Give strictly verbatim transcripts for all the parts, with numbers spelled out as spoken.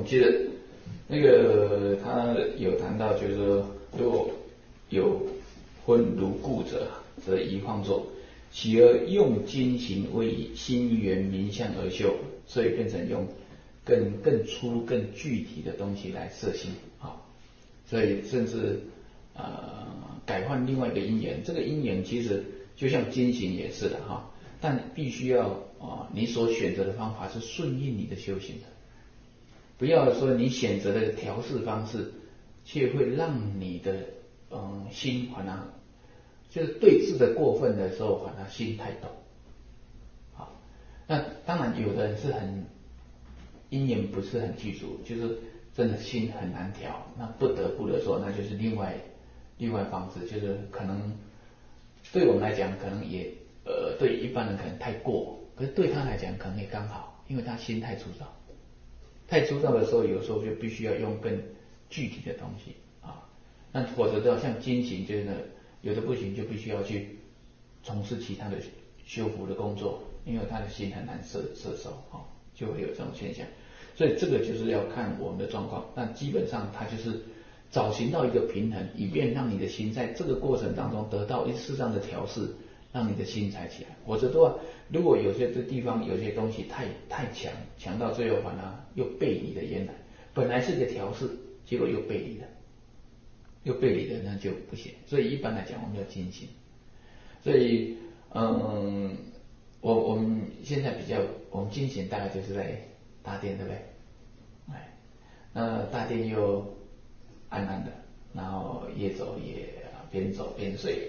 们接着那个他有谈到，就是说，如果有昏如故者，则宜放作，其而用金行为以心源明相而修，所以变成用更更粗、更具体的东西来摄心啊。所以甚至呃改换另外一个因缘，这个因缘其实就像金行也是的哈，但必须要啊你所选择的方法是顺应你的修行的。不要说你选择的调试方式，却会让你的嗯心反而就是对峙的过分的时候，反而心太抖。好，那当然有的人是很因缘不是很具足，就是真的心很难调，那不得不的时候，那就是另外另外方式，就是可能对我们来讲，可能也呃对一般人可能太过，可是对他来讲可能也刚好，因为他心太粗糙。太粗糙的时候，有时候就必须要用更具体的东西啊。那否则的话，像金行就是呢，有的不行，就必须要去从事其他的修复的工作，因为他的心很难摄摄受啊，就会有这种现象。所以这个就是要看我们的状况。但基本上它就是找寻到一个平衡，以便让你的心在这个过程当中得到一适当的调试，让你的心才起来。否则的话，如果有些这地方有些东西太太强，强到最后反而又背离了原来，本来是个调试，结果又背离了，又背离了，那就不行。所以一般来讲，我们要精行。所以，嗯，我我们现在比较，我们精行大概就是在大殿，对不对？哎，那大殿又暗暗的，然后夜走也边走边睡。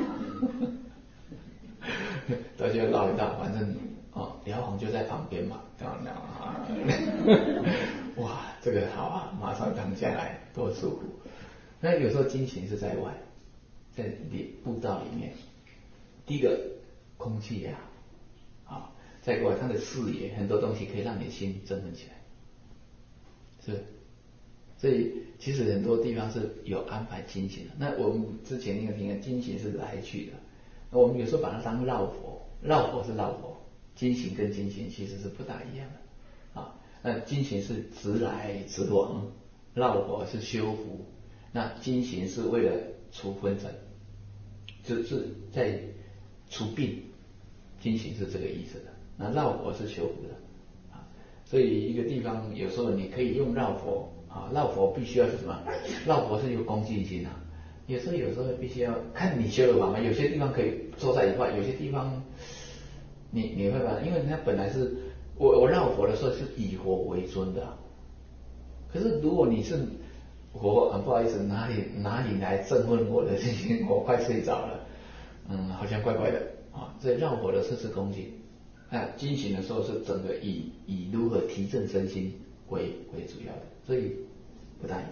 大家绕一道，反正哦，辽皇就在旁边嘛，这样啊，哇，这个好啊，马上躺下来，多舒服。那有时候精行是在外，在里步道里面，第一个空气也好，啊，再过来它的视野，很多东西可以让你的心振奋起来，是。所以其实很多地方是有安排精行的。那我们之前那个听精行是来去的，那我们有时候把它当绕佛，绕佛是绕佛，精行跟精行其实是不大一样的啊。那精行是直来直往，绕佛是修福，那精行是为了除昏沉，就是在除病，精行是这个意思的。那绕佛是修福的啊，所以一个地方有时候你可以用绕佛。啊，绕佛必须要是什么？绕佛是有恭敬心啊。有时候有时候必须要看你修的法嘛。有些地方可以坐在一块，有些地方你你会把，因为它本来是我我绕佛的时候是以佛为尊的。可是如果你是我很不好意思，哪里哪里来振奋我的心？我快睡着了，嗯，好像怪怪的啊。所以绕佛的是是恭敬，那精行的时候是整个以以如何提振身心为为主要的。所以不大一样。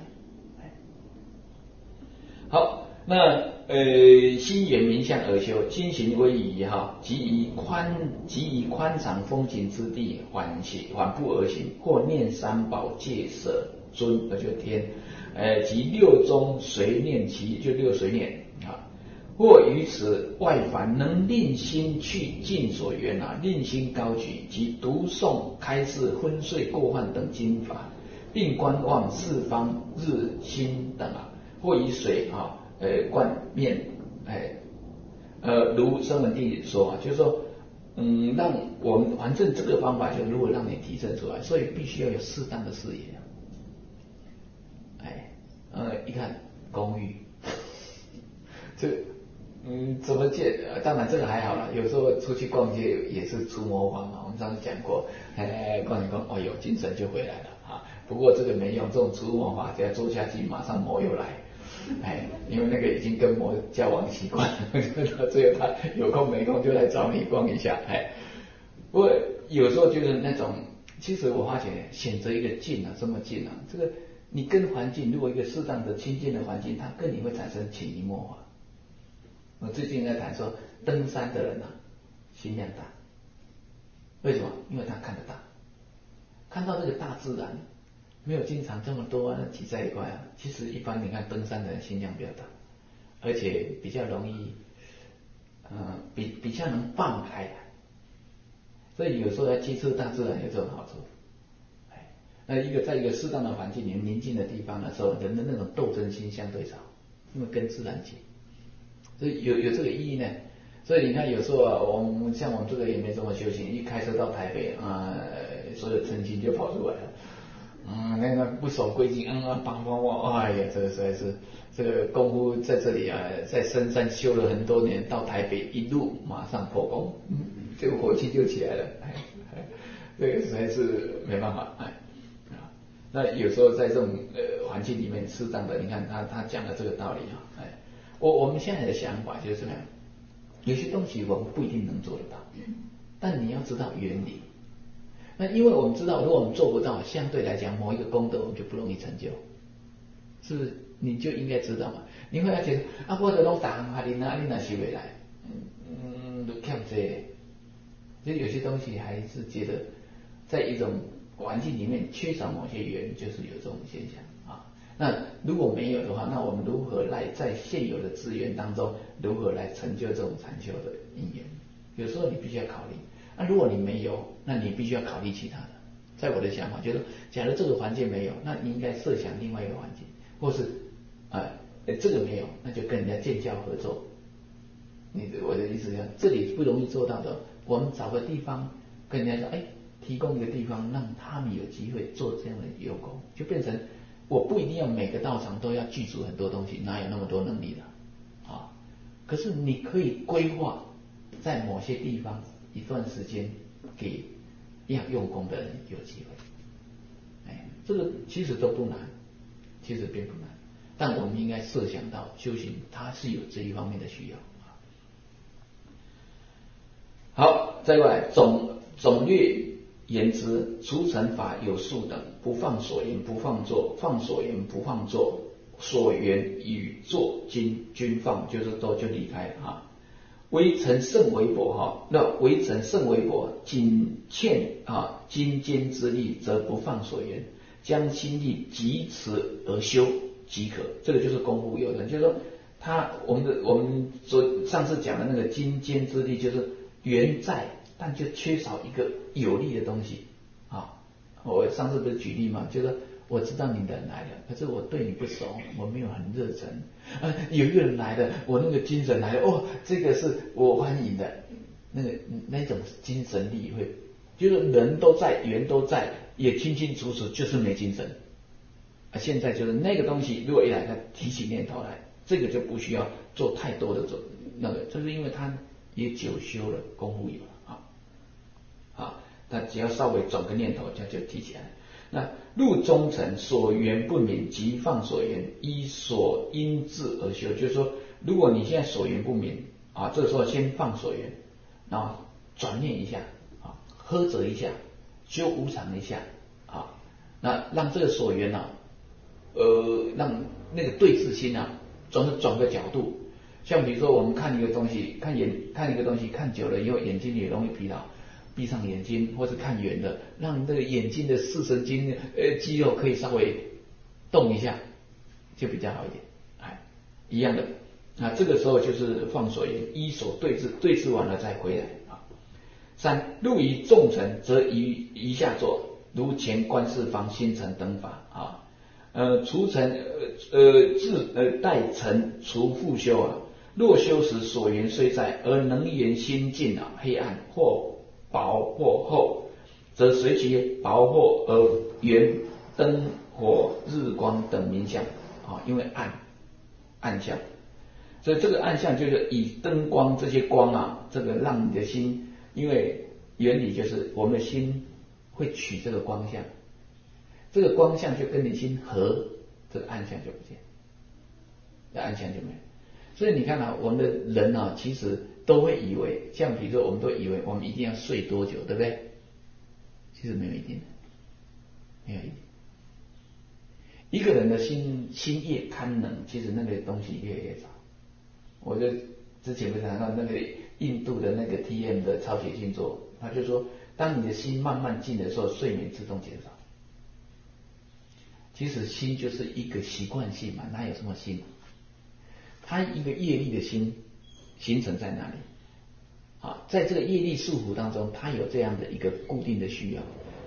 好，那呃心源明相而修，精行威仪哈，即以宽即以宽敞风景之地缓行缓步而行，或念三宝戒舍尊，那就天，呃即六宗随念其就六随念啊，或于此外凡能令心去尽所缘啊，令心高举，即读诵开示昏睡过患等经法。并观望四方日星等啊，或以水啊，呃灌面，哎，呃如声闻地说啊，就是说，嗯，让我们反正这个方法就如果让你提升出来，所以必须要有适当的视野。哎，呃，一看公寓，这嗯怎么见？当然这个还好了，有时候出去逛街也是出魔法嘛。我们上次讲过，哎，逛一逛，哦哟，精神就回来了啊。不过这个没用，这种除魔法只要做下去，马上魔又来，哎，因为那个已经跟魔交往习惯了，到最后他有空没空就来找你逛一下，哎。不过有时候就是那种，其实我发觉选择一个静啊，这么静啊，这个你跟环境如果一个适当的亲近的环境，它跟你会产生潜移默化。我最近在谈说，登山的人啊，心量大，为什么？因为他看得大，看到这个大自然。没有经常这么多啊挤在一块啊，其实一般你看登山的人心量比较大，而且比较容易，呃，比比较能放开来，所以有时候要接触大自然有这种好处。哎， 那一个在一个适当的环境里宁静的地方的时候，人的那种斗争心相对少，因为跟自然接，所以有有这个意义呢。所以你看，有时候啊，我们像我们这个也没这么修行，一开车到台北啊、呃，所有嗔心就跑出来了。嗯，那个不守规矩，嗯啊，梆梆梆，哎呀，这个实在是这个功夫在这里啊，在深山修了很多年，到台北一路马上破功，嗯，这个火气就起来了，哎哎，这个实在是没办法，哎啊，那有时候在这种呃环境里面适当的，你看他他讲的这个道理啊，哎，我我们现在的想法就是怎么样？有些东西我们不一定能做得到，但你要知道原理。那因为我们知道，如果我们做不到，相对来讲某一个功德我们就不容易成就，是不是？你就应该知道嘛。你会要觉得啊，我的拢打行哈林啊，你哪学未来？嗯，都欠这个。所以有些东西还是觉得，在一种环境里面缺少某些缘，就是有这种现象啊。那如果没有的话，那我们如何来在现有的资源当中，如何来成就这种禅修的因缘？有时候你必须要考虑。那、啊、如果你没有，那你必须要考虑其他的。在我的想法，就是假如这个环境没有，那你应该设想另外一个环境，或是啊、呃，这个没有，那就跟人家建教合作。你我的意思是，这里不容易做到的，我们找个地方跟人家说，哎，提供一个地方，让他们有机会做这样的有功，就变成我不一定要每个道场都要具足很多东西，哪有那么多能力的啊？可是你可以规划在某些地方一段时间给要用功的人有机会，哎，这个其实都不难，其实并不难，但我们应该设想到修行它是有这一方面的需要。好，再过来总总略言之，除尘法有数等，不放所言，不放作，放所言，不放作，所缘与作均均放，就是都就离开啊。微尘甚微薄哈，那微尘甚微薄，仅欠啊精坚之力，则不放所缘，将心力及此而修即可。这个就是功夫有人，就是说他我们的我们昨上次讲的那个精坚之力，就是缘在，但就缺少一个有力的东西啊。我上次不是举例吗？就是我知道你人来了，可是我对你不熟，我没有很热忱。啊，有一个人来了，我那个精神来了，哦，这个是我欢迎的，那个那种精神力会，就是人都在，缘都在，也清清楚楚，就是没精神。啊，现在就是那个东西，如果一来，他提起念头来，这个就不需要做太多的做那个，就是因为他也久修了，功夫有了啊，啊，他只要稍微转个念头，他就提起来。那入中层所缘不明，即放所缘，依所因智而修。就是说，如果你现在所缘不明啊，这个时候先放所缘，然后转念一下啊，呵责一下，修无常一下啊，那让这个所缘啊，呃，让那个对治心啊，总是转个角度。像比如说，我们看一个东西，看眼看一个东西看久了以后，眼睛也容易疲劳。闭上眼睛，或是看远的，让这个眼睛的视神经呃肌肉可以稍微动一下，就比较好一点。哎，一样的，那这个时候就是放所缘，依所对治，对治完了再回来啊。三入于众尘，则移移下座，如前观世方、心尘等法啊。呃，除尘呃呃自呃待尘除复修啊。若修时所缘虽在，而能缘心尽啊，黑暗或薄或厚，则随其薄厚而缘灯火日光等明相啊，因为暗暗相，所以这个暗相就是以灯光这些光啊，这个让你的心，因为原理就是我们的心会取这个光相，这个光相就跟你心合，这个暗相就不见，这暗相就没有。所以你看啊，我们的人啊，其实都会以为，像比如说，我们都以为我们一定要睡多久，对不对？其实没有一定的，没有一定。一个人的心心业堪能，其实那个东西越来越少。我就之前不是谈到那个印度的那个 T M 的超写星座，他就说，当你的心慢慢静的时候，睡眠自动减少。其实心就是一个习惯性嘛，哪有什么心？它一个业力的心形成在哪里？啊，在这个业力束缚当中，它有这样的一个固定的需要。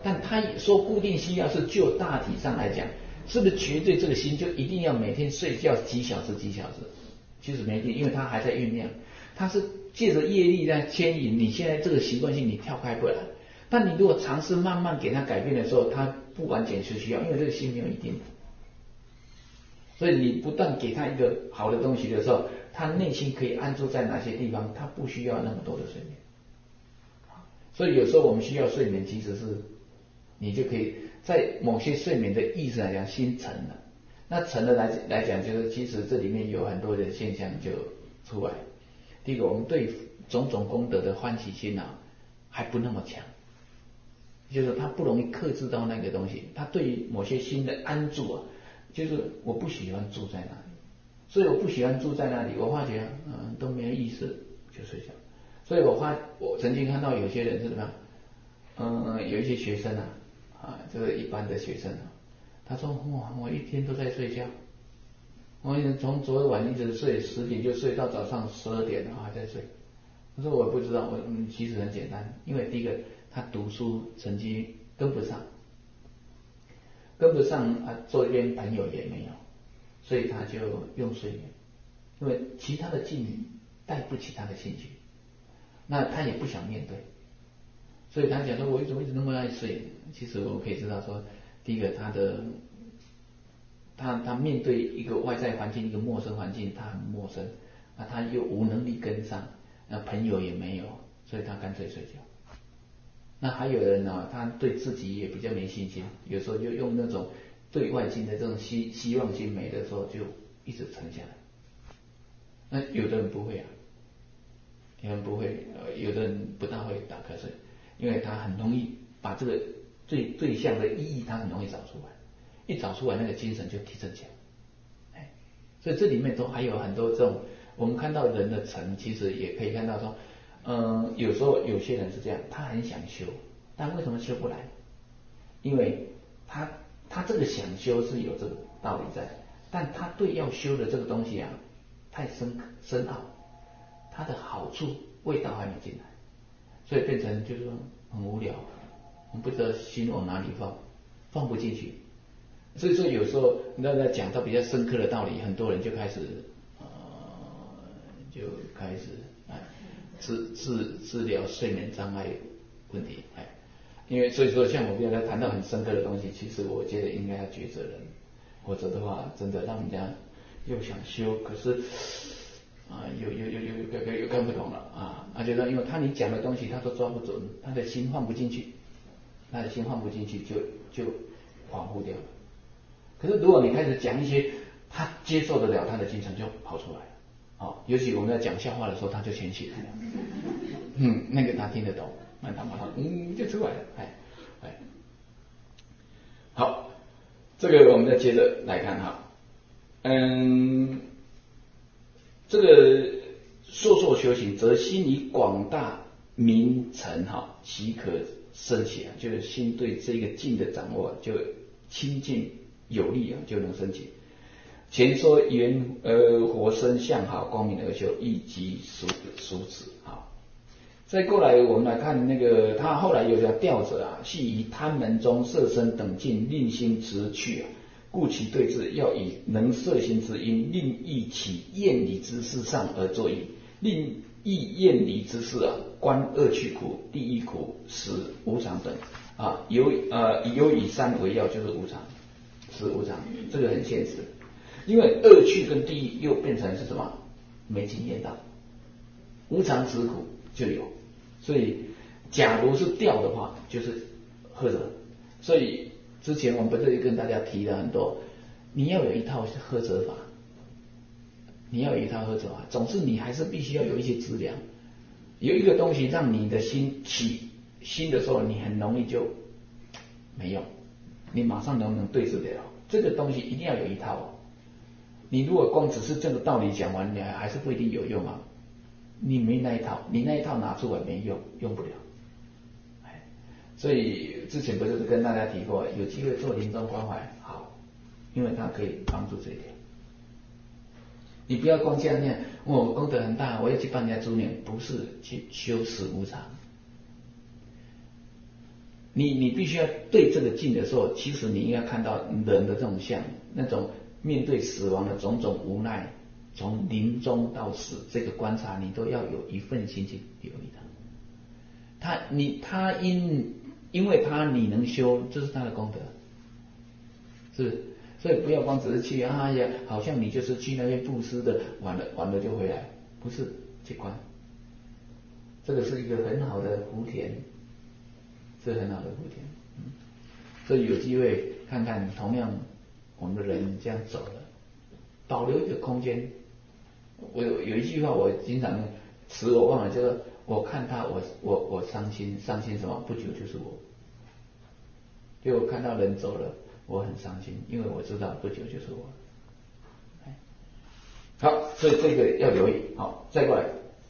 但他说固定需要是就大体上来讲，是不是绝对这个心就一定要每天睡觉几小时几小时？其实没一定，因为它还在酝酿，它是借着业力在牵引，你现在这个习惯性你跳开不来，但你如果尝试慢慢给它改变的时候，它不完全是需要，因为这个心没有一定的。所以你不但给他一个好的东西的时候，他内心可以安住在哪些地方，他不需要那么多的睡眠。所以有时候我们需要睡眠，其实是你就可以在某些睡眠的意思来讲，心沉了。那沉了来来讲，就是其实这里面有很多的现象就出来。第一个，我们对种种功德的欢喜心啊还不那么强，就是他不容易克制到那个东西，他对于某些心的安住啊。就是我不喜欢住在那里，所以我不喜欢住在那里。我发觉嗯都没有意思就睡觉。所以我发我曾经看到有些人是什么，嗯有一些学生啊啊这个一般的学生啊，他说哇我一天都在睡觉，我从昨晚一直睡十点就睡到早上十二点然后还在睡。他说我不知道，我嗯其实很简单，因为第一个他读书成绩跟不上。跟不上啊，周边朋友也没有，所以他就用睡眠，因为其他的境遇带不起他的兴趣，那他也不想面对，所以他讲说，我为什么一直那么爱睡？其实我可以知道说，第一个他的他他面对一个外在环境，一个陌生环境，他很陌生，那他又无能力跟上，那朋友也没有，所以他干脆睡觉。那还有人呢、啊，他对自己也比较没信心，有时候就用那种对外境的这种希希望心没的时候，就一直沉下来。那有的人不会啊，有人不会，呃，有的人不大会打瞌睡，因为他很容易把这个对对象的意义，他很容易找出来，一找出来那个精神就提升起来。哎，所以这里面都还有很多这种，我们看到人的沉，其实也可以看到说。嗯，有时候有些人是这样，他很想修，但为什么修不来？因为他他这个想修是有这个道理在，但他对要修的这个东西啊，太深深奥，它的好处味道还没进来，所以变成就是说很无聊，我们不知道心往哪里放，放不进去。所以说有时候你要讲到比较深刻的道理，很多人就开始呃就开始哎。治治治疗睡眠障碍问题，哎，因为所以说像我刚才谈到很深刻的东西，其实我觉得应该要抉择人，否则的话，真的让人家又想修，可是啊，又又又又又又看不懂了啊，而且呢，因为他你讲的东西他都抓不准，他的心放不进去，他的心放不进去就就恍惚掉了。可是如果你开始讲一些他接受得了，他的精神就跑出来了。好，尤其我们在讲笑话的时候，他就前起来了，嗯，那个他听得懂，那他马上嗯就出来了，哎哎，好，这个我们再接着来看哈，嗯，这个硕硕修行，则心以广大明澄哈，即可升起啊，就是心对这个境的掌握就清净有力啊，就能升起。前说缘呃活生向好光明而修，亦即殊殊此。好，再过来我们来看那个他后来有条调者啊，系以贪门中色身等境令心直去啊，故其对治要以能摄心之因，令益其厌离之事上而作意，令益厌离之事啊，观恶趣苦、地狱苦、死无常等啊，有呃有以三为要，就是无常，死无常，这个很现实。因为恶趣跟地狱又变成是什么？没经验到，无常之苦就有，所以假如是掉的话，就是喝着。所以之前我们不是跟大家提了很多，你要有一套喝着法，你要有一套喝着法，总是你还是必须要有一些资粮，有一个东西让你的心起心的时候，你很容易就没用，你马上能不能对治得了？这个东西一定要有一套哦。你如果光只是这个道理讲完，你还还是不一定有用啊。你没那一套，你那一套拿出来没用，用不了。所以之前不是跟大家提过，有机会做临终关怀好，因为它可以帮助这一点。你不要光这样念，我功德很大，我要去帮人家助念，不是去修死无常。 你你必须要对这个境的时候，其实你应该看到人的这种相，那种面对死亡的种种无奈，从临终到死这个观察，你都要有一份心去留意它。他你他因因为他你能修，这是他的功德，是不是？所以不要光只是去啊呀，好像你就是去那边布施的，完了完了就回来，不是去观。这个是一个很好的福田，是很好的福田。嗯，所以有机会看看，同样我们的人这样走了，保留一个空间。我有有一句话我经常词我忘了，就是我看他我我我伤心，伤心什么？不久就是我。就我看到人走了，我很伤心，因为我知道不久就是我。好，所以这个要留意。好，再过来。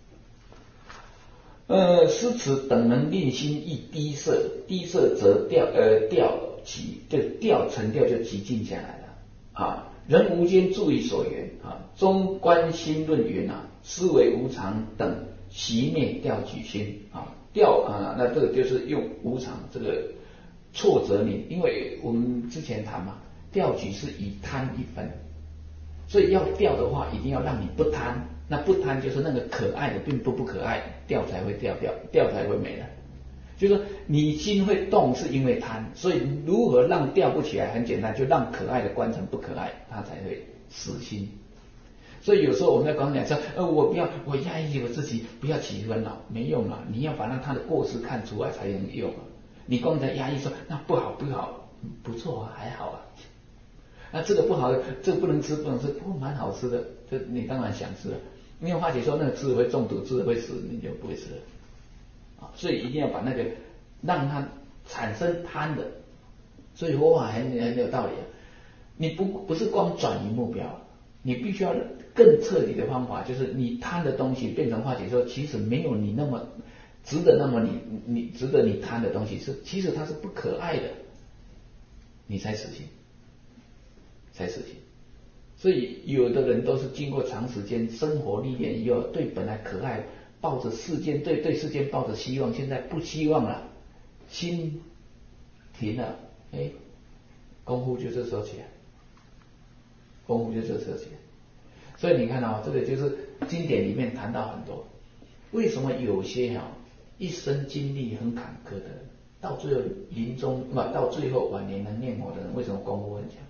呃，诗词等能令心易低色，低色则调呃调极，就调沉调就极静下来了啊。人无间注意所缘啊，中观心论云啊，思维无常等习灭调举心啊，调啊，那这个就是用无常这个挫折你，因为我们之前谈嘛，调举是以贪一分，所以要调的话，一定要让你不贪。那不贪就是那个可爱的并不不可爱，掉才会掉掉，掉才会没了。就是说你心会动是因为贪，所以如何让掉不起来很简单，就让可爱的观成不可爱，它才会死心。所以有时候我们在刚讲说，呃，我不要，我压抑我自己，不要起烦恼，没用啊！你要把那他的过失看出来才能用啊。你光在压抑说那不好不好，不错啊，还好啊。那这个不好，这个不能吃不能吃，不过蛮好吃的，这你当然想吃了。因为化解说那个吃了会中毒，吃了会死，你就不会吃了啊。所以一定要把那个让它产生贪的，所以佛法很很有道理啊。你不不是光转移目标，你必须要更彻底的方法，就是你贪的东西变成化解说，其实没有你那么值得，那么你你值得你贪的东西是，其实它是不可爱的，你才死心，才死心。所以有的人都是经过长时间生活历练以后，对本来可爱，抱着世间对对世间抱着希望，现在不希望了，心停了，哎，功夫就这时候起来，功夫就这时候起来。所以你看啊、哦，这个就是经典里面谈到很多，为什么有些啊、哦、一生经历很坎坷的人，到最后临终不到最后晚年能念佛的人，为什么功夫很强？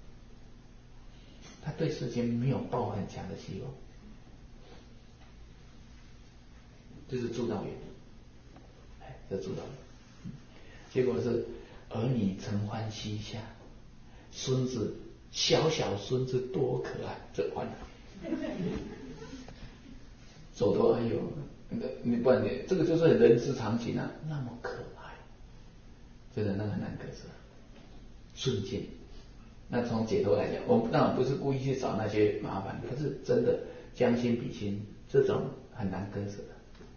他对世间没有抱很强的希望，这是助道缘，哎，这助道缘、嗯。结果是儿女承欢膝下，孙子小小孙子多可爱，这完了，走头哎呦，你不然你这个就是人之常情啊，那么可爱，真的那个很难割舍，瞬间。那从解脱来讲，我们当然不是故意去找那些麻烦，可是真的将心比心，这种很难割舍的，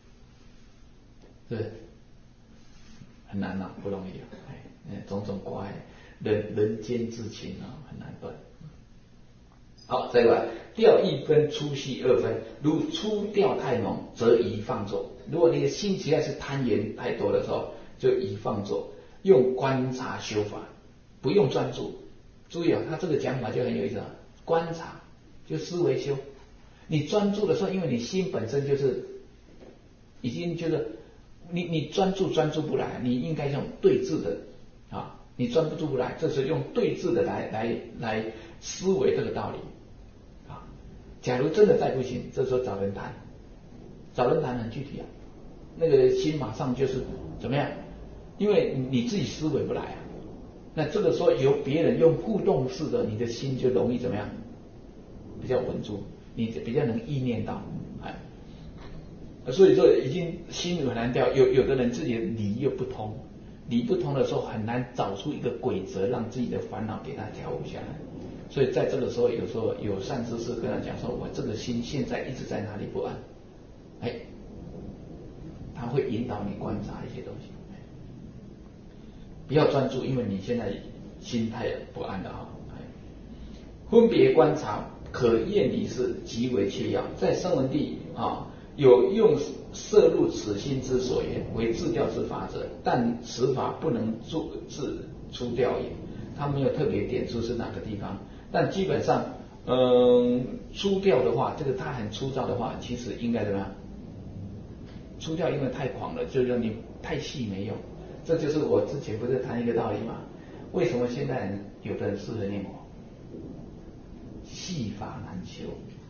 对，很难啊，不容易啊，哎，种种挂碍，人人间之情啊，很难断。好，再来，调一分，粗细二分。如粗调太浓，则宜放作。如果你的心实在是贪缘太多的时候，就宜放作，用观察修法，不用专注。注意啊，他这个讲法就很有意思啊。观察就思维修，你专注的时候，因为你心本身就是已经就是你你专注专注不来，你应该用对治的啊，你专注不来，这是用对治的来来来思维这个道理啊。假如真的再不行，这时候找人谈，找人谈很具体啊，那个心马上就是怎么样？因为你自己思维不来啊。那这个时候由别人用互动式的，你的心就容易怎么样？比较稳住，你比较能意念到，哎，所以说已经心很难掉。有有的人自己的理又不通，理不通的时候很难找出一个规则，让自己的烦恼给他调伏下来。所以在这个时候，有时候有善知识跟他讲说：“我这个心现在一直在哪里不安？”哎，他会引导你观察一些东西。不要专注，因为你现在心态不安了哈。分别观察可验离事，极为切要。在声闻地啊，有用摄入此心之所言，为自调之法者，但此法不能助自出调也。他没有特别点出是哪个地方，但基本上，嗯，出调的话，这个它很粗糙的话，其实应该怎么样？出调因为太广了，就是说你太细没用。这就是我之前不是谈一个道理吗？为什么现代人有的人适合念佛？细法难修，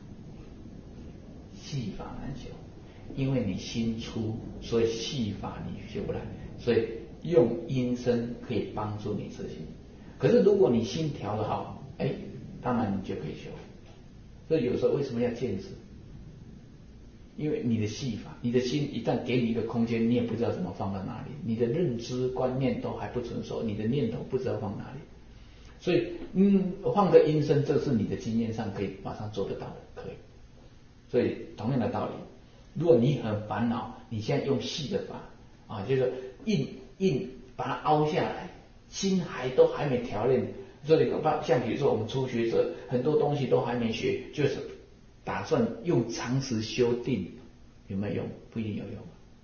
细法难修，因为你心粗，所以细法你修不来，所以用音声可以帮助你自己。可是如果你心调得好，哎，当然你就可以修。所以有时候为什么要见识？因为你的戏法，你的心一旦给你一个空间，你也不知道怎么放到哪里，你的认知观念都还不成熟，你的念头不知道放哪里。所以，嗯，放个音声，这是你的经验上可以马上做得到的，可以。所以同样的道理，如果你很烦恼，你现在用细的法啊，就是硬硬把它凹下来，心还都还没调练。所以像比如说我们初学者，很多东西都还没学，就是打算用常识修定，有没有用？不一定有用。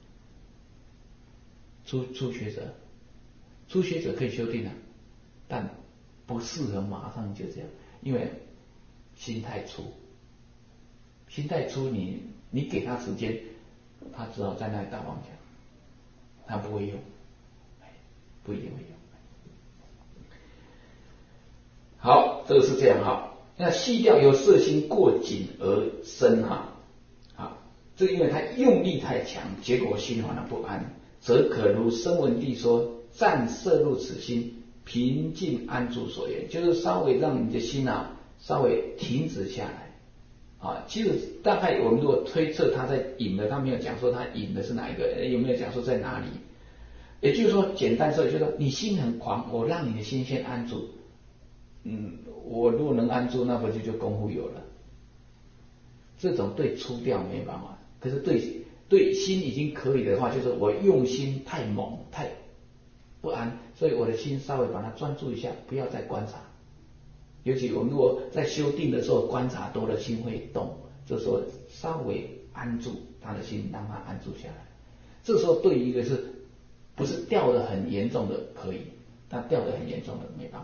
初初学者，初学者可以修定啊，但不适合马上就这样，因为心太粗，心太粗你，你你给他时间，他只好在那里打妄想，他不会用，不一定会用。好，这个是这样哈。那细调由色心过紧而生哈，啊，这因为它用力太强，结果心烦恼不安，则可如声闻地说，暂摄入此心，平静安住所言，就是稍微让你的心啊稍微停止下来啊。其实大概我们如果推测他在引的，他没有讲说他引的是哪一个，有没有讲说在哪里？也就是说，简单说，就是说你心很狂，我让你的心先安住。嗯，我如果能安住，那不就就功夫有了。这种对出调没办法，可是对对心已经可以的话，就是我用心太猛太不安，所以我的心稍微把它专注一下，不要再观察。尤其我们如果在修定的时候观察多了，心会动，这时候稍微安住他的心，让他安住下来。这时候对于一个是不是掉得很严重的可以，但掉得很严重的没办法。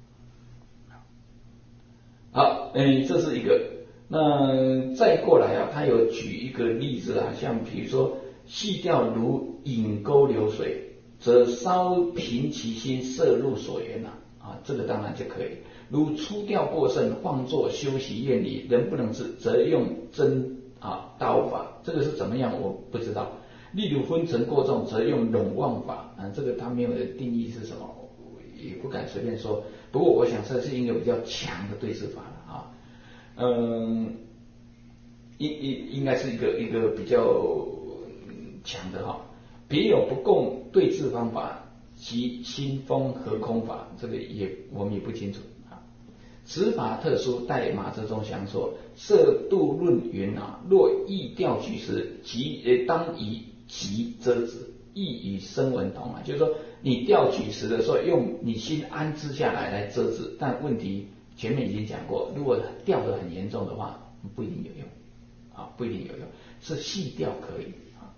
好，嗯，这是一个。那再过来啊，他有举一个例子啊，像比如说细调如引沟流水，则稍平其心，摄入所缘啊，啊，这个当然就可以。如出调过甚，放作修习愿力，人不能治，则用针啊刀法，这个是怎么样我不知道。例如昏沉过重，则用拢忘法啊，这个他没有的定义是什么，也不敢随便说。不过我想这是一个比较强的对治法了啊，嗯，应应应该是一个一个比较强的哈。别有不共对治方法，即心风合空法，这个也我们也不清楚啊。此法特殊，待马哲中详说。摄度论云啊，若意调举时，即呃当以急遮止，亦与声闻同啊，就是说你调举时的时候，用你心安置下来来遮止，但问题前面已经讲过，如果调得很严重的话，不一定有用啊，不一定有用，是细调可以啊。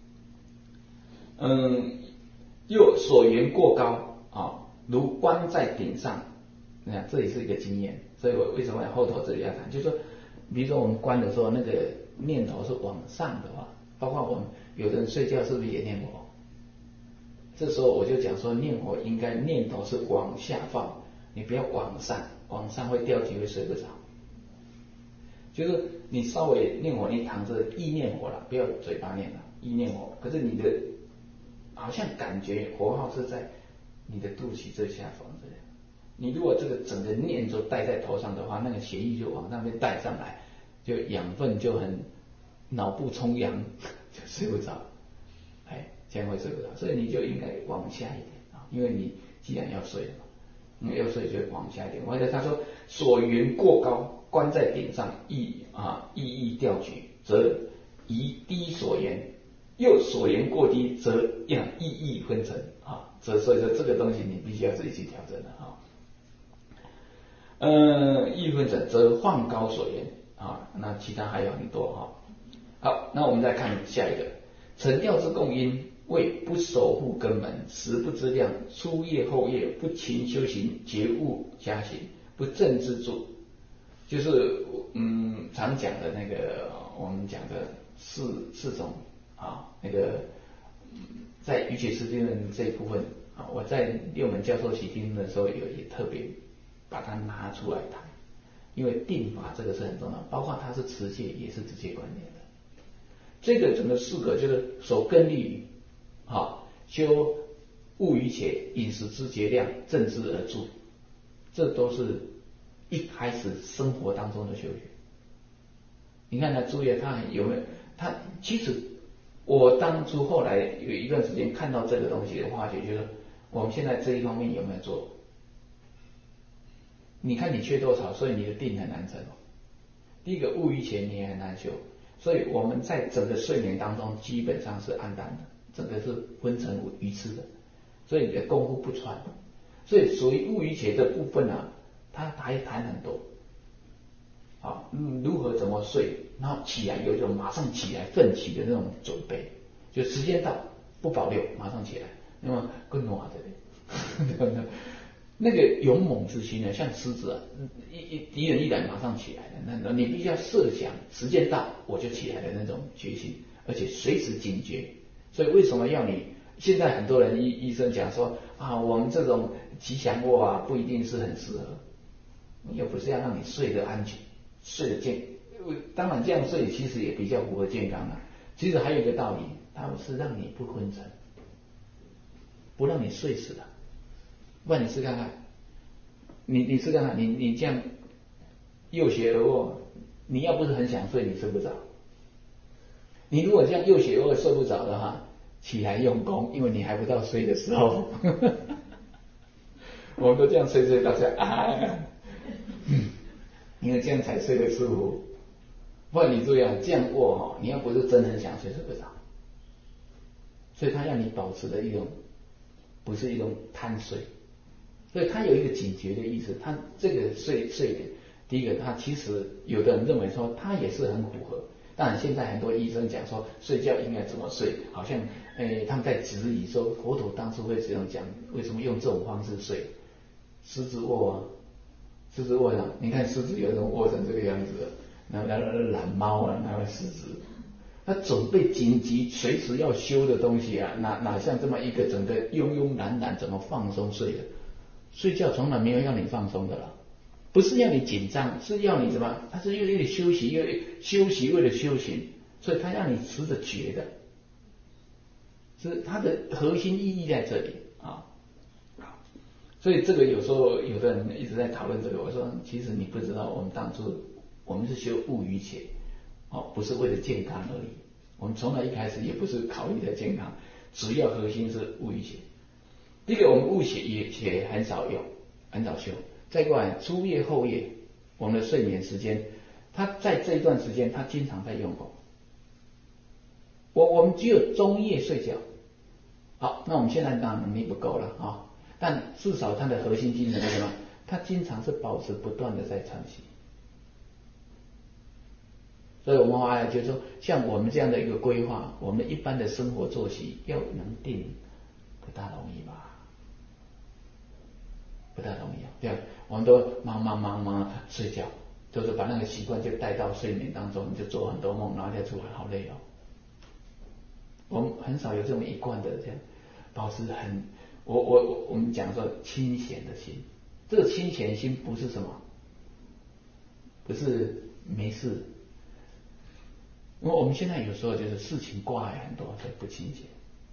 嗯，又所缘过高啊，如观在顶上，你看这也是一个经验，所以我为什么后头这里要谈，就是说，比如说我们观的时候，那个念头是往上的话，包括我们有的人睡觉是不是也念佛？这时候我就讲说，念佛应该念头是往下放，你不要往上，往上会掉级，会睡不着。就是你稍微念佛，你躺着意念佛了，不要嘴巴念了，意念佛。可是你的好像感觉佛号是在你的肚脐这下方这样。你如果这个整个念就带在头上的话，那个血液就往那边带上来，就养分就很脑部充氧，就睡不着。哎，这样会睡不着，所以你就应该往下一点啊，因为你既然要睡了嘛，嗯，要睡就往下一点。或者他说所缘过高，观在顶上，意啊意义调举，则宜低所缘；又所缘过低，则让意义昏沉啊。所以说这个东西你必须要自己去调整的啊。呃，意昏沉则放高所缘啊，那其他还有很多哈。好，那我们再看下一个。 沉调之共因，为不守护根门，时不知量，初夜后夜，不勤修行，觉悟加行，不正之助。就是嗯常讲的那个我们讲的四四种啊，那个在瑜伽师地论这一部分啊，我在六门教授习听的时候有也特别把它拿出来谈，因为定法这个是很重要，包括它是持戒也是直接关联的。这个整个四个就是守根律，好修物于且，饮食之节量，正之而住，这都是一开始生活当中的修学。你看他注意他有没有？他其实我当初后来有一段时间看到这个东西的发觉，就是我们现在这一方面有没有做？你看你缺多少，所以你的定很难成。第一个物于且你也很难修，所以我们在整个睡眠当中基本上是暗淡的，整个是昏沉愚痴的，所以你的功夫不传。所以属于物于且的部分啊，他还谈很多。啊，嗯，如何怎么睡，然后起来有一种马上起来奋起的那种准备，就时间到不保留，马上起来。那么更暖的，那个勇猛之心呢，像狮子啊，一一敌人一来马上起来的，那你必须要设想时间到我就起来的那种决心，而且随时警觉。所以为什么要你？现在很多人医医生讲说啊，我们这种吉祥卧啊不一定是很适合，又不是要让你睡得安全。睡得健，当然这样睡其实也比较符合健康的。其实还有一个道理，它是让你不昏沉，不让你睡死的。不然你试看看，你你试看看，你你这样右斜而卧，你要不是很想睡，你睡不着。你如果这样右斜而卧睡不着的话，起来用功，因为你还不到睡的时候。我们都这样睡睡到这样啊。因为这样才睡得舒服，不然你注意啊，这样卧哈，你要不是真的很想睡，睡不着。所以他要你保持的一种，不是一种贪睡，所以他有一个警觉的意思。他这个睡睡点，第一个他其实有的人认为说他也是很符合，当然现在很多医生讲说睡觉应该怎么睡，好像诶他们在质疑说佛陀当初会这样讲，为什么用这种方式睡？狮子卧啊。狮子卧上，你看狮子有一种卧成这个样子，然后然后懒猫啊，然后狮子，他准备紧急随时要修的东西啊，哪哪像这么一个整个慵慵懒懒，怎么放松睡的？睡觉从来没有要你放松的了，不是要你紧张，是要你什么？他是为了休息，为了休息，为了修行，所以他让你持着觉的，是它的核心意义在这里啊。所以这个有时候有的人一直在讨论这个，我说其实你不知道，我们当初我们是修物于且，哦，不是为了健康而已。我们从来一开始也不是考虑的健康，主要核心是物于且。第一个我们物且也且很少用，很少修。再过来初夜后夜，我们的睡眠时间，他在这一段时间他经常在用功。我我们只有中夜睡觉，好，那我们现在当然能力不够了啊。哦，但至少它的核心精神是什么？它经常是保持不断的在喘息。所以我们后来就是说，像我们这样的一个规划，我们一般的生活作息要能定，不大容易吧？不大容易啊！对啊，我们都忙忙忙忙睡觉，就是把那个习惯就带到睡眠当中，你就做很多梦，然后再出来，好累哦。我们很少有这种一贯的这样保持很。我我我我们讲说清闲的心，这个清闲心不是什么，不是没事，因为我们现在有时候就是事情挂碍很多，所以不清闲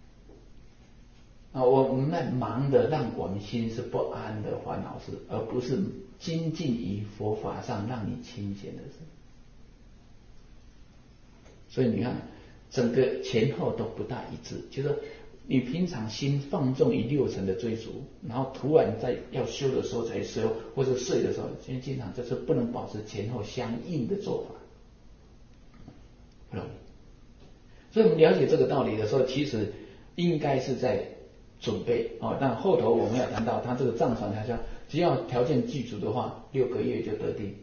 啊。我们在忙的让我们心是不安的烦恼事，而不是精进于佛法上让你清闲的事。所以你看，整个前后都不大一致，就是说你平常心放纵于六尘的追逐，然后突然在要修的时候才修，或者睡的时候，现在经常就是不能保持前后相应的做法，不容易。所以我们了解这个道理的时候，其实应该是在准备哦。但后头我们要谈到他这个藏传，他说只要条件具足的话，六个月就得定，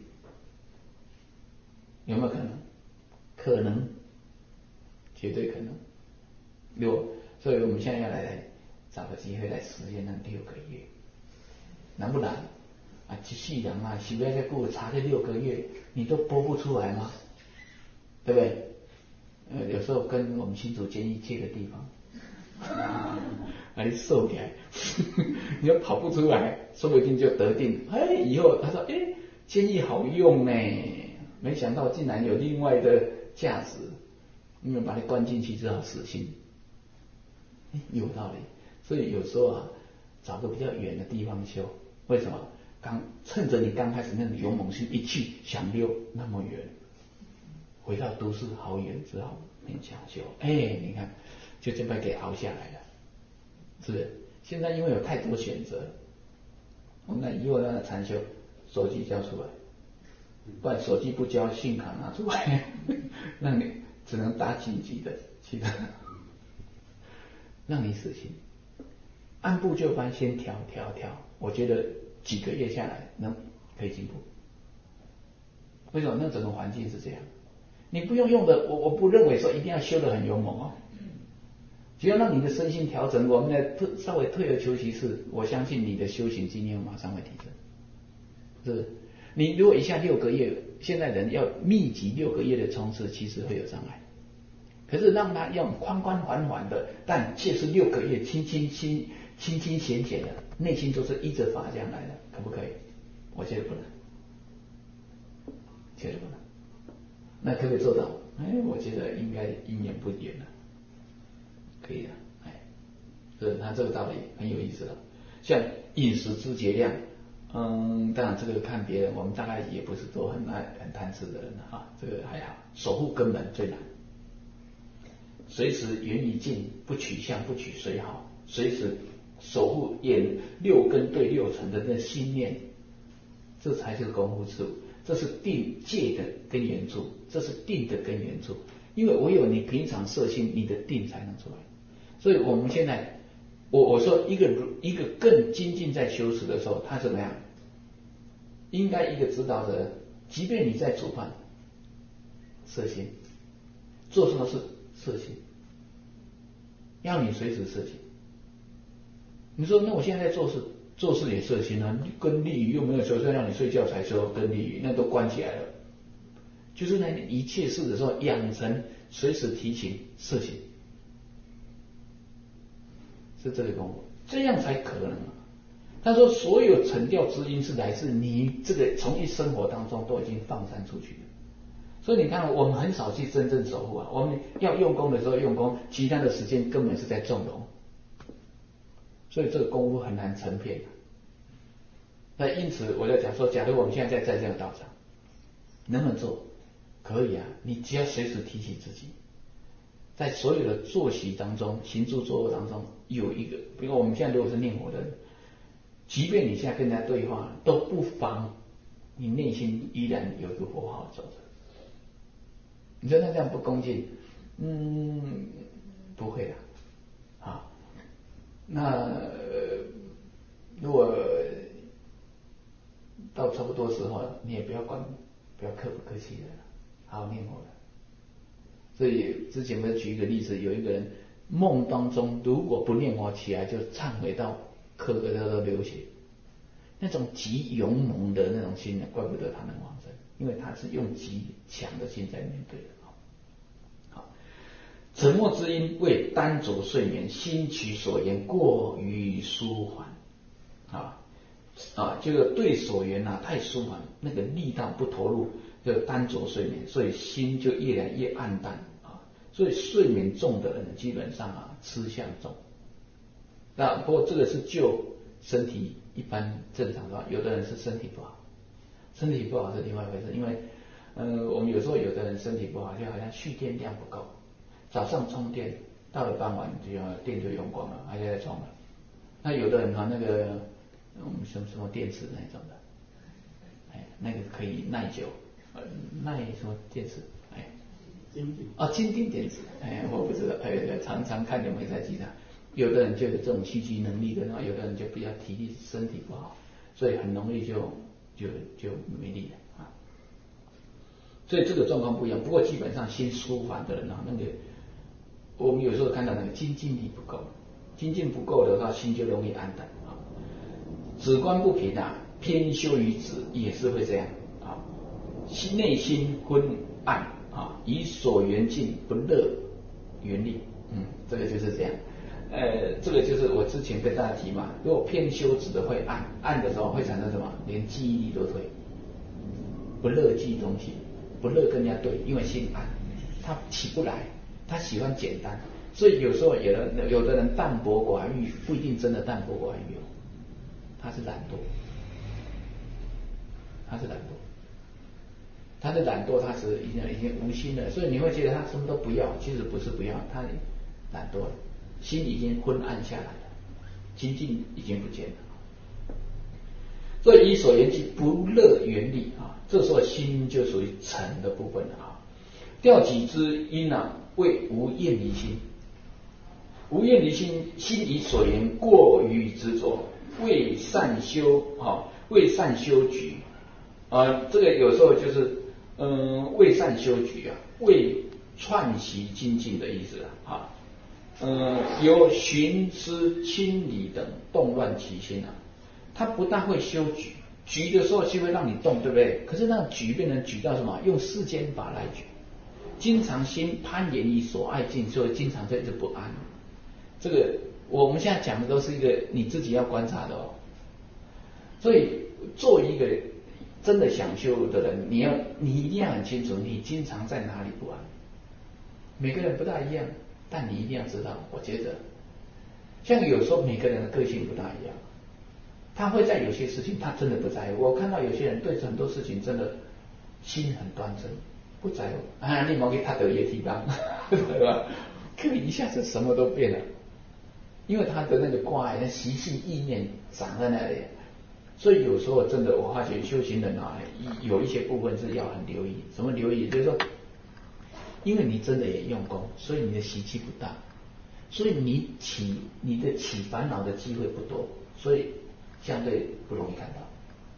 有没有可能？可能，绝对可能。 六，所以我们现在要来找个机会来实现那六个月，难不难？啊，一世人啊，修了这久，差这六个月，你都播不出来吗？对不对？呃，有时候跟我们新竹监狱借个地方，啊，你瘦起来，你又跑不出来，说不定就得定。哎，以后他说，哎，监狱好用呢，没想到竟然有另外的价值，因为把你关进去只好死心，有道理。所以有时候啊，找个比较远的地方修，为什么？刚趁着你刚开始那种勇猛心一去，想溜那么远，回到都市好远，只好勉强修。哎，你看，就这么给熬下来了，是不是？现在因为有太多选择，我们那以后那禅修，手机交出来，不然手机不交，信卡拿出来，让你只能打紧急的，其他让你死心。按部就班，先调调调，我觉得几个月下来能可以进步。为什么？那整个环境是这样，你不用用的，我我不认为说一定要修得很勇猛哦，只要让你的身心调整，我们的退稍微退而求其次，我相信你的修行经验马上会提升。是不是？你如果一下六个月，现在人要密集六个月的冲刺，其实会有障碍。可是让他用宽宽缓缓的，但却是六个月轻轻轻轻轻浅浅的，内心都是依着法这样来的，可不可以？我觉得不能，确实不能。那可不可以做到？哎，我觉得应该一言不远了，可以的。哎，是他这个道理很有意思了。像饮食之节量，嗯，当然这个看别人，我们大概也不是都很爱很贪吃的人啊，这个还好。守护根本最难。随时源于静，不取相，不取随好，随时守护眼六根对六尘的那心念，这才是功夫之物，这是定界的根源处，这是定的根源处。因为唯有你平常摄心，你的定才能出来。所以我们现在，我我说一个一个更精进在修持的时候，他怎么样？应该一个指导者，即便你在煮饭，摄心，做什么事摄心，要你随时摄心。你说那我现在在做事，做事也摄心啊，跟利益又没有说是让你睡觉才说跟利益，那都关起来了。就是在一切事的时候，养成随时提醒摄心，是这个功夫，这样才可能。他说所有沉掉之因是来自你这个从一生活当中都已经放散出去了。所以你看，我们很少去真正守护啊。我们要用功的时候用功，其他的时间根本是在纵容。所以这个功夫很难成片。那因此我在讲说，假如我们现在在在这个道场，能不能做？可以啊。你只要随时提醒自己，在所有的作息当中、行住坐卧当中，有一个，比如我们现在如果是念佛的人，即便你现在跟人家对话，都不妨你内心依然有一个佛号走着。你说那这样不恭敬？嗯，不会的啊。那、呃、如果到差不多时候，你也不要管，不要客不客气的，好好念佛的。所以之前我举一个例子，有一个人梦当中如果不念佛起来，就忏悔到磕个头都流血，那种极勇猛的那种心呢，怪不得他能往生，因为他是用极强的心在面对的。好，沉默之因为单着睡眠，心取所言过于舒缓啊啊，这个对所缘啊太舒缓，那个力道不投入，就单着睡眠，所以心就越来越暗淡啊。所以睡眠重的人基本上啊吃相重。那不过这个是就身体一般正常的话，有的人是身体不好，身体不好是另外一回事。因为呃我们有时候有的人身体不好，就好像蓄电量不够，早上充电，到了傍晚就要电就用光了，还要再充了。那有的人啊那个我们什么什么电池那种的，哎，那个可以耐久，呃，耐什么电池？哎，金锭啊，金锭电池，哎，我不知道，哎，常常看有没有在机上。有的人就有这种蓄积能力的，然后有的人就比较体力身体不好，所以很容易就就就没力了啊。所以这个状况不一样，不过基本上心舒缓的人啊，那个我们有时候看到那个精进力不够，精进不够的话，心就容易暗淡啊。止观不平啊，偏修于止也是会这样啊。心内心昏暗啊，以所缘境不乐缘力，嗯，这个就是这样。呃，这个就是我之前跟大家提嘛，如果偏修止的会暗，暗的时候会产生什么？连记忆力都退，不乐记东西，不乐跟人家对，因为心暗，他起不来，他喜欢简单，所以有时候有人有的人淡泊寡欲，不一定真的淡泊寡欲哦，他是懒惰，他是懒惰，他的懒惰他是已经已经无心了，所以你会觉得他什么都不要，其实不是不要，他懒惰了，心已经昏暗下来了，精进已经不见了。所以以所缘境不乐缘力啊，这时候心就属于沉的部分了啊。调己之因啊，谓无厌离心。无厌离心，心以所缘过于执着，未善修啊，未善修举啊，这个有时候就是嗯，未善修举啊，未串习精进的意思啊。嗯，由寻思清理等动乱其心啊。他不但会修举，举的时候就会让你动，对不对？可是让举变成举到什么？用世间法来举，经常心攀岩于所爱境，所以经常就一直不安。这个我们现在讲的都是一个你自己要观察的哦。所以做一个真的想修的人，你要你一定要很清楚，你经常在哪里不安。每个人不大一样，但你一定要知道。我觉得，像有时候每个人的个性不大一样。他会在有些事情他真的不在乎，我看到有些人对很多事情真的心很端正，不在乎啊，你莫给他得业地方，对吧？可一下子什么都变了，因为他的那个挂碍、那习性、意念长在那里，所以有时候真的我发觉修行人啊，有一些部分是要很留意。什么留意？就是说，因为你真的也用功，所以你的习气不大，所以你起你的起烦恼的机会不多，所以相对不容易看到，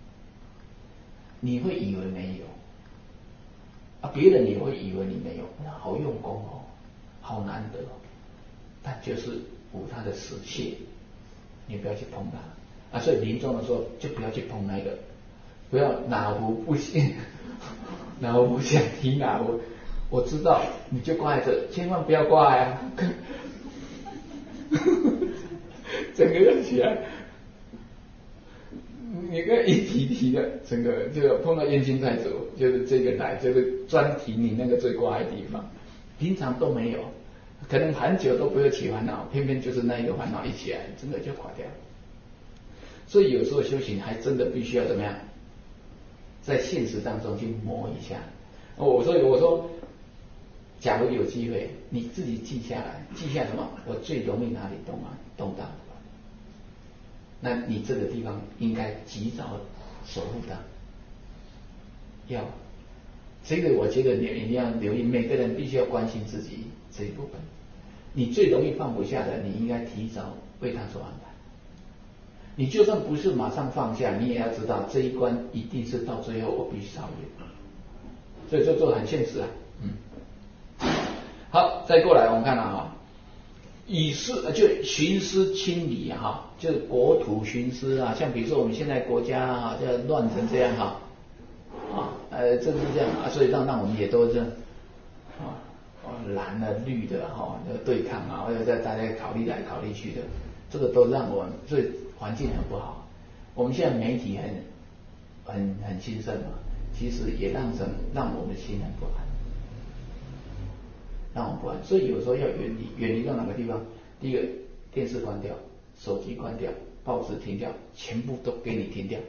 你会以为没有啊，别人也会以为你没有，那好用功哦，好难得哦，但就是无他的死穴，你不要去碰它啊，所以临终的时候就不要去碰那个，不要哪壶不行，哪壶不想提哪壶，我知道你就挂在这，千万不要挂呀，整个人起来。你看一提提的，整个就碰到冤亲债主，就是这个来，就是专提你那个最挂的地方，平常都没有，可能很久都不会起烦恼，偏偏就是那一个烦恼一起来，真的就垮掉。所以有时候修行还真的必须要怎么样，在现实当中去磨一下。我所以我说，假如有机会，你自己记下来，记下什么？我最容易哪里动啊？动荡。那你这个地方应该及早守护它，要这个我觉得你一定要留意，每个人必须要关心自己这一部分。你最容易放不下的，你应该提早为他做安排。你就算不是马上放下，你也要知道这一关一定是到最后我必须超越。所以这做很现实啊，嗯。好，再过来我们看了哈。以思就寻思清理哈，就是国土寻思啊，像比如说我们现在国家啊，就乱成这样哈，啊，呃，这个是这样啊，所以让让我们也都是啊，蓝的绿的哈，那个对抗啊，或者在大家考虑来考虑去的，这个都让我们所以环境很不好。我们现在媒体很很很兴盛嘛，其实也让人让我们的心很不安。让我们不安，所以有时候要远离，远离到哪个地方？第一个，电视关掉，手机关掉，报纸停掉，全部都给你停掉，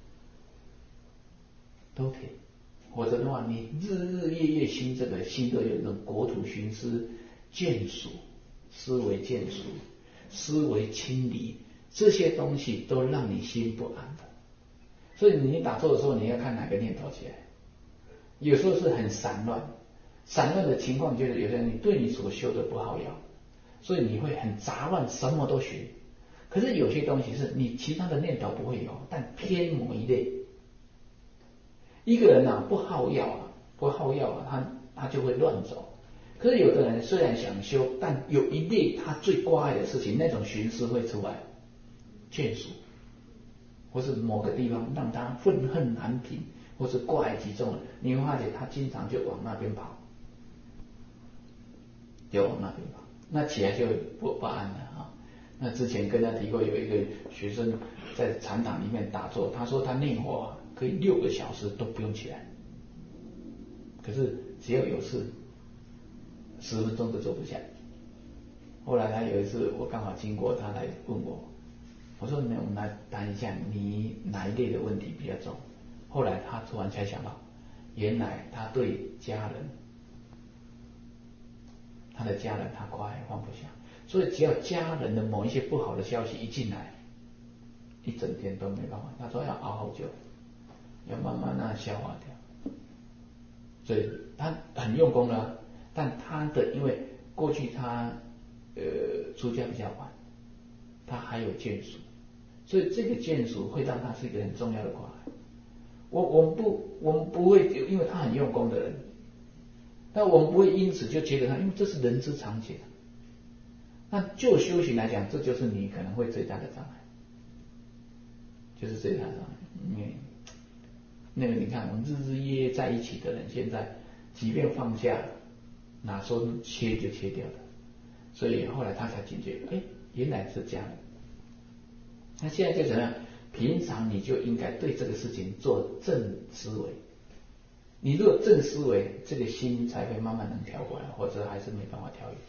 都停。否则的话，你日日夜夜心这个心都有一种国土寻思、眷属、思维眷属、思维清理，这些东西都让你心不安的。所以你打坐的时候，你要看哪个念头起来。有时候是很散乱。散乱的情况就是有些人你对你所修的不好要，所以你会很杂乱，什么都学。可是有些东西是你其他的念头不会有，但偏某一类。一个人啊不好药啊，不好药啊，他他就会乱走。 可是有的人虽然想修，但有一类他最挂碍的事情，那种寻思会出来，眷属，或是某个地方让他愤恨难平，或是挂碍极重了，你会发觉他经常就往那边跑，就往那边跑，那起来就不不安了啊。那之前跟他提过，有一个学生在禅堂里面打坐，他说他念佛啊可以六个小时都不用起来，可是只要有事，十分钟都坐不下。后来他有一次我刚好经过，他来问我，我说那我们来谈一下你哪一类的问题比较重。后来他突然才想到，原来他对家人，他的家人他挂碍放不下，所以只要家人的某一些不好的消息一进来，一整天都没办法。他说要熬好久，要慢慢让它消化掉。所以他很用功了，但他的因为过去他呃出家比较晚，他还有眷属，所以这个眷属会让他是一个很重要的挂碍。我我们不我们不会，因为他很用功的人，但我们不会因此就觉得他，因为这是人之常情。那就修行来讲，这就是你可能会最大的障碍，就是最大的障碍。因为那个你看，我们日日夜夜在一起的人，现在即便放下，哪说切就切掉了。所以后来他才警觉，哎，原来是这样。那现在就怎么样？平常你就应该对这个事情做正思维。你如果正思维，这个心才会慢慢能调过来，或者还是没办法调理。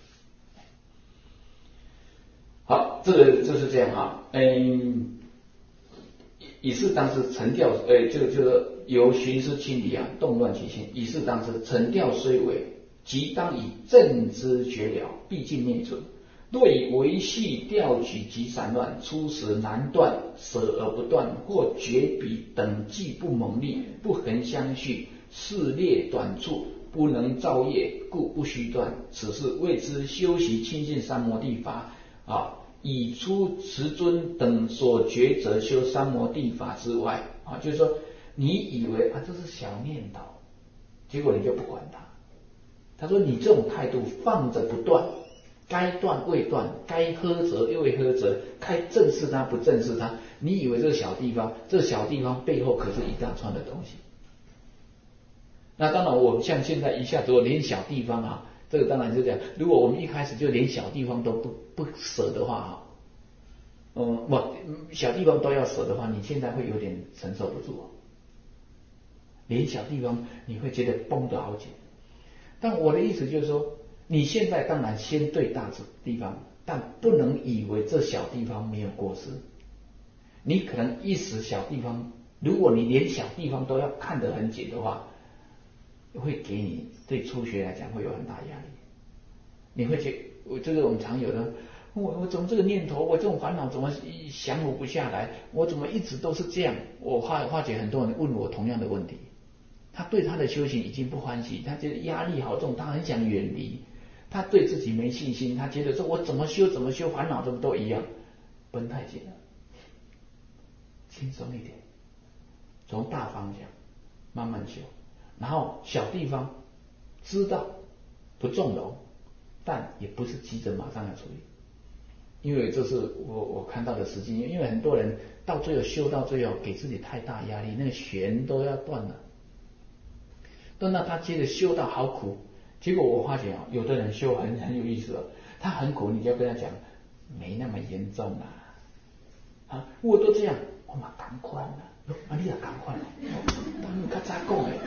好，这个就是这样啊。嗯，以是当时沉掉，哎，这个就是由寻思清理啊，动乱其心。以是当时沉掉虽微，即当以正知觉了，毕竟内存。若以维系调举及散乱，初时难断，舍而不断，或绝彼等际不猛力，不恒相续，事列短处，不能造业，故不须断。此是谓之修习清净三摩地法啊。以出持尊等所觉者修三摩地法之外啊，就是说你以为啊这是小念头，结果你就不管它。他说你这种态度放着不断，该断未断，该呵责又未呵责，该正视它不正视它，你以为这个小地方，这个小地方背后可是一大串的东西。那当然我们像现在一下子我连小地方啊，这个当然是这样，如果我们一开始就连小地方都不不舍的话啊，嗯，不，小地方都要舍的话，你现在会有点承受不住啊。连小地方你会觉得绷得好紧。但我的意思就是说，你现在当然先对大地方，但不能以为这小地方没有过失。你可能一时小地方，如果你连小地方都要看得很紧的话，会给你对初学来讲会有很大压力。你会觉，我这个我们常有的，我我怎么这个念头，我这种烦恼怎么降服不下来？我怎么一直都是这样？我发发觉很多人问我同样的问题，他对他的修行已经不欢喜，他觉得压力好重，他很想远离，他对自己没信心，他觉得说我怎么修怎么修，烦恼怎么都一样，绷太紧了，轻松一点，从大方向慢慢修，然后小地方知道不纵容，但也不是急着马上要处理，因为这是我我看到的实际，因为很多人到最后修到最后给自己太大压力，那个弦都要断了，断到他接着修到好苦，结果我发现啊，有的人修很很有意思哦，他很苦，你就要跟他讲没那么严重啦，啊，我都这样，我嘛赶快啦，啊你也赶快，我较早讲的，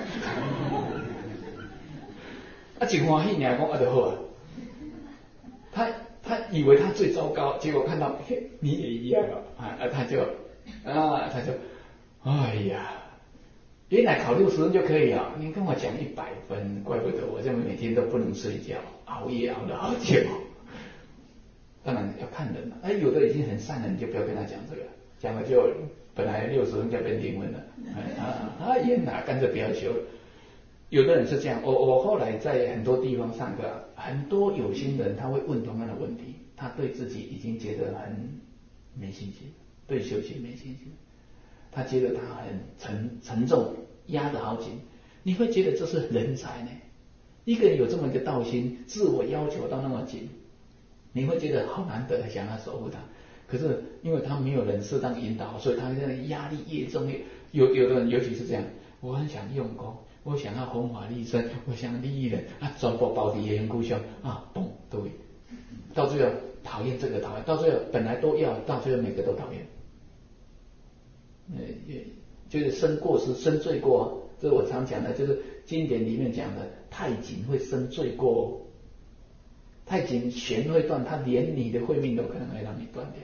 啊一欢喜尔讲啊就好啊。他他以为他最糟糕，结果看到嘿你也一样啊，啊他就啊他就哎呀，原来考六十分就可以啊！你跟我讲一百分，怪不得我这么每天都不能睡觉，熬夜熬得好久。当然要看人了，哎，有的已经很善了，你就不要跟他讲这个，讲了就本来六十分就变零分了，啊啊也哪干脆不要修了。有的人是这样，我我后来在很多地方上课，很多有心人他会问同样的问题，他对自己已经觉得很没信心，对修行没信心，他觉得他很沉沉重，压得好紧，你会觉得这是人才呢？ 一个人有这么一个道心，自我要求到那么紧，你会觉得好难得，想要守护他。可是因为他没有人适当引导，所以他这样压力越重越。有有的人尤其是这样，我很想用功，我想要弘法利生，我想利益人啊，全部包在缘故上啊，嘣，对，到最后讨厌这个讨厌，到最后本来都要，到最后每个都讨厌。呃，就是生过失生罪过，这是我常讲的，就是经典里面讲的，太紧会生罪过，太紧弦会断，它连你的慧命都可能会让你断掉。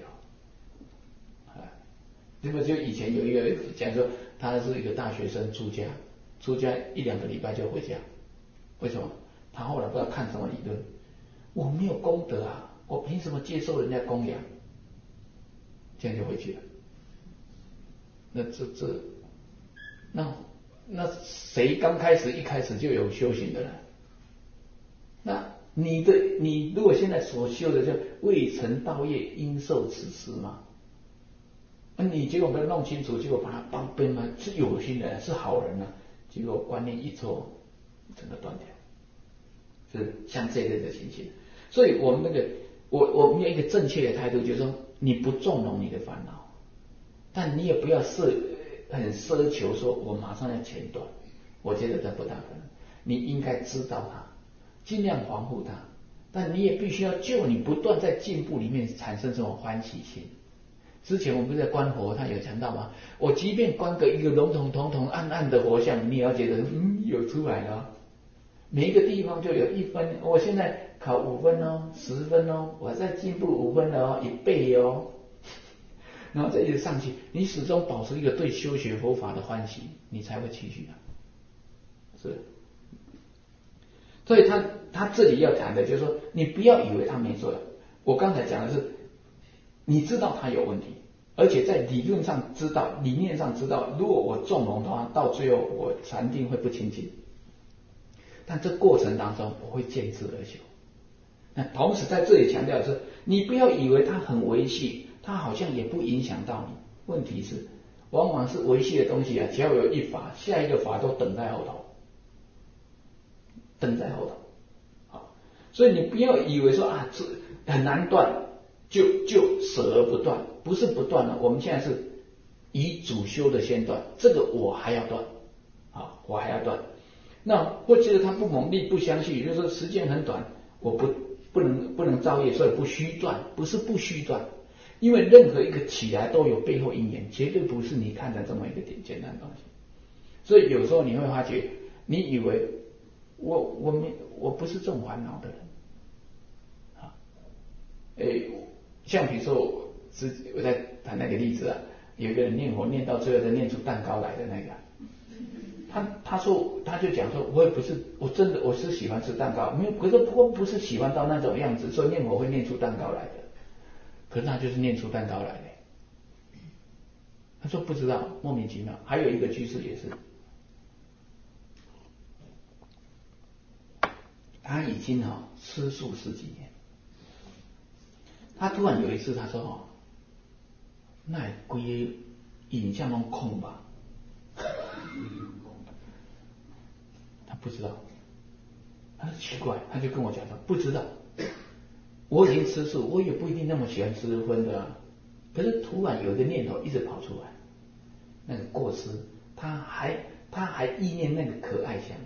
那么就以前有一个讲说，他是一个大学生出家，出家一两个礼拜就回家，为什么？他后来不知道看什么理论，我没有功德啊，我凭什么接受人家供养？这样就回去了。那这这，那那谁刚开始一开始就有修行的呢？那你的你如果现在所修的叫未成道业，应受此时嘛。那你结果没有弄清楚，结果把他帮崩了，是有心人，是好人啊，结果观念一错，整个断掉，是像这类的情形。所以我们那个，我我们有一个正确的态度，就是说你不纵容你的烦恼，但你也不要奢很奢求说我马上要前断，我觉得这不大可能。你应该知道它，尽量防护它，但你也必须要就你不断在进步里面产生这种欢喜心。之前我们不是在观佛，他有讲到吗？我即便观个一个笼统统统暗暗的佛像，你也要觉得嗯有出来了。每一个地方就有一分，我现在考五分哦，十分哦，我再进步五分了哦，一倍哦，然后再一直上去，你始终保持一个对修学佛法的欢喜，你才会继续啊。是，所以他他这里要谈的就是说，你不要以为他没做。我刚才讲的是，你知道他有问题，而且在理论上知道，理念上知道，如果我纵容他，到最后我禅定会不清净。但这过程当中，我会见智而修。那同时在这里强调的是，你不要以为它很维系，它好像也不影响到你。问题是，往往是维系的东西啊，只要有一法，下一个法都等在后头，等在后头。好，所以你不要以为说啊，这很难断，就就舍而不断，不是不断了。我们现在是以主修的先断，这个我还要断，啊，我还要断。那或觉得他不猛力不相信，也就是说时间很短，我不不能不能造业，所以不须断，不是不须断，因为任何一个起来都有背后因缘，绝对不是你看的这么一个简简单的东西。所以有时候你会发觉，你以为我我没我不是这种烦恼的人，啊，诶，像比如说我我在谈那个例子啊，有一个人念佛念到最后，再念出蛋糕来的那个。他他说他就讲说，我也不是我真的我是喜欢吃蛋糕，没有，可是我不是喜欢到那种样子，所以念佛会念出蛋糕来的。可是他就是念出蛋糕来的。他说不知道，莫名其妙。还有一个居士也是，他已经哈、哦、吃素十几年，他突然有一次他说哦，那规影像拢空吧。他不知道，他说奇怪，他就跟我讲说不知道，我已经吃素，我也不一定那么喜欢吃荤的啊，可是突然有一个念头一直跑出来，那个过失，他还他还意念那个可爱相，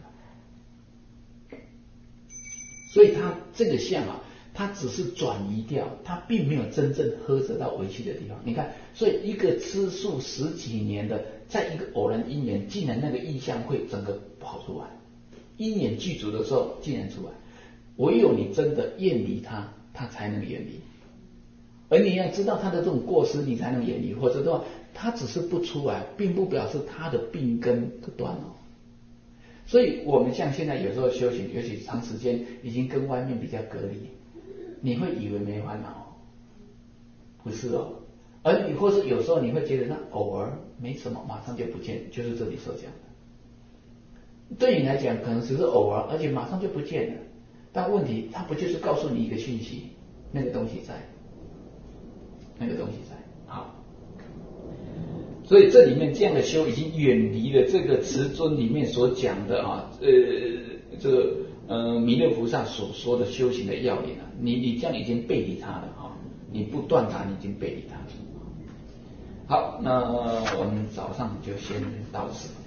所以他这个相啊，他只是转移掉，他并没有真正呵责到维系的地方。你看，所以一个吃素十几年的，在一个偶然因缘，竟然那个意象会整个跑出来。因缘具足的时候，竟然出来。唯有你真的厌离他，他才能远离。而你要知道他的这种过失，你才能远离。或者的话，他只是不出来，并不表示他的病根不断哦。所以我们像现在有时候修行，尤其长时间已经跟外面比较隔离，你会以为没烦恼，不是哦。而你或是有时候你会觉得那偶尔没什么，马上就不见，就是这里所讲的。对你来讲可能只是偶尔，而且马上就不见了。但问题它不就是告诉你一个讯息，那个东西在，那个东西在。好，所以这里面这样的修已经远离了这个慈尊里面所讲的啊，呃，这个呃弥勒菩萨所说的修行的要领啊，你你这样已经背离它了哈，你不断它，你已经背离它了。好，那我们早上就先到此。